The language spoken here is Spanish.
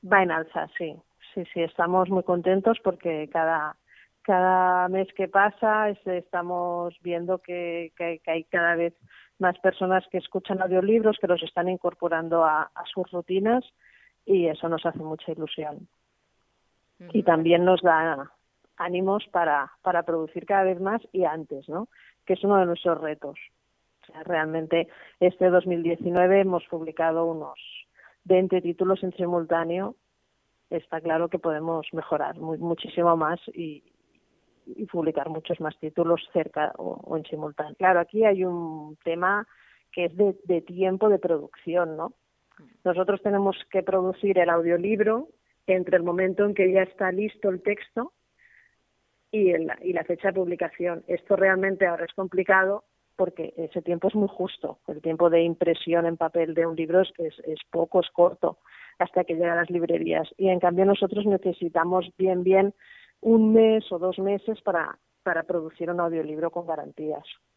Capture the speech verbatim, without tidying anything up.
Va en alza, sí. Sí, sí, estamos muy contentos porque cada cada mes que pasa es- estamos viendo que, que, que hay cada vez más personas que escuchan audiolibros, que los están incorporando a, a sus rutinas y eso nos hace mucha ilusión. Y Ujú, también nos da ánimos para, para producir cada vez más y antes, ¿no? Que es uno de nuestros retos. O sea, realmente este dos mil diecinueve hemos publicado unos veinte títulos en simultáneo. Está claro que podemos mejorar muy, muchísimo más y, y publicar muchos más títulos cerca o, o en simultáneo. Claro, aquí hay un tema que es de, de tiempo de producción, ¿no? Nosotros tenemos que producir el audiolibro entre el momento en que ya está listo el texto y, el, y la fecha de publicación. Esto realmente ahora es complicado porque ese tiempo es muy justo. El tiempo de impresión en papel de un libro es, es, es poco, es corto, hasta que llega a las librerías. Y en cambio nosotros necesitamos bien, bien un mes o dos meses para, para producir un audiolibro con garantías.